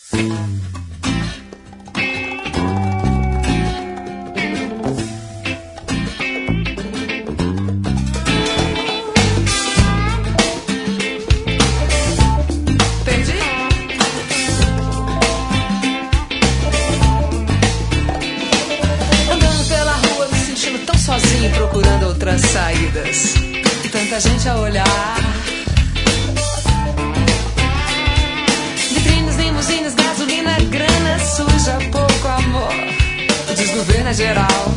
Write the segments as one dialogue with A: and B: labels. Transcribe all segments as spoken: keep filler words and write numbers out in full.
A: Procurando outras saídas e tanta gente a olhar. Vitrines, limusines, gasolina, grana suja, pouco amor. O desgoverno é geral.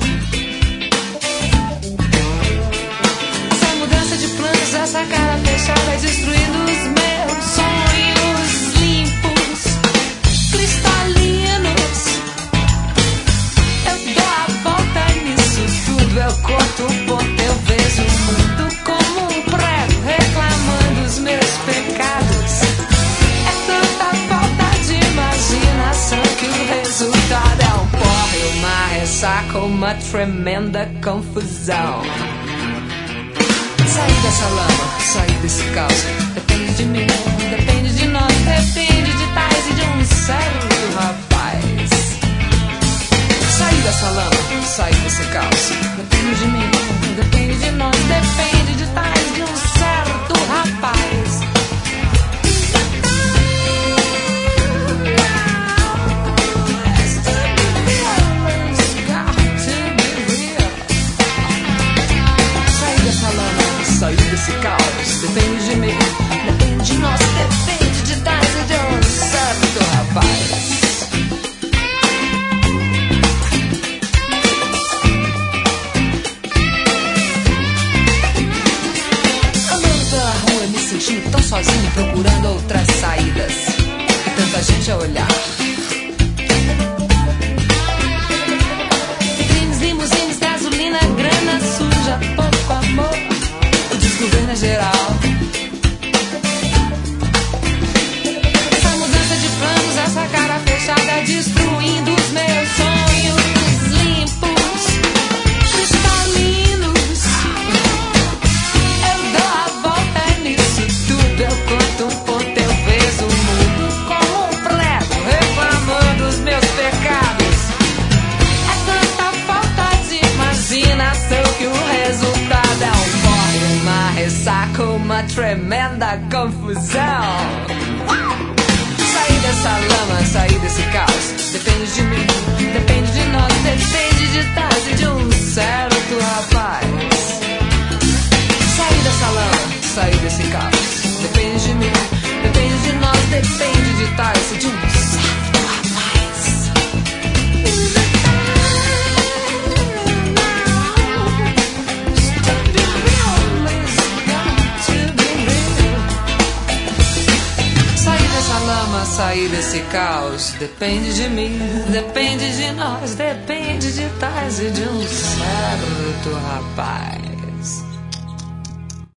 A: Essa mudança de planos, essa cara fechada destruindo os meus sonhos limpos, cristalinos. Eu dou a volta nisso tudo, eu corto o ponto, eu vejo o mundo como um prego, reclamando os meus pecados. É tanta falta de imaginação que o resultado é um porre, uma ressaca, uma tremenda confusão. Sair dessa lama, sair desse caos, depende de mim, depende de nós, depende de tais e de um certo rapaz. Sair dessa lama, sair desse caos, depende de mim, depende de nós, depende de tais de um certo rapaz. Sair dessa lama, sair desse caos, depende de mim, depende de nós, depende de tais e de um certo rapaz. Sentindo tão sozinho, procurando outras saídas e tanta gente a olhar. Vitrines, limusines, gasolina, grana suja, pouco amor. O desgoverno é geral. Essa mudança de planos, essa cara fechada destruindo os meus sonhos limpos, cristalinos. Eu dou a volta nisso tudo, eu conto um ponto, eu vejo o mundo como um prego, reclamando os meus pecados. É tanta falta de imaginação que o resultado é um porre, uma ressaca, uma tremenda confusão. Sair dessa lama, sair desse caos, depende de mim, depende de nós, depende de tais e de um certo rapaz. Sair dessa lama, sair desse caos, depende de mim, depende de nós, depende de tais e de um certo rapaz. Sair dessa lama, sair desse caos, depende de mim, depende de nós, depende de tais e de um certo rapaz.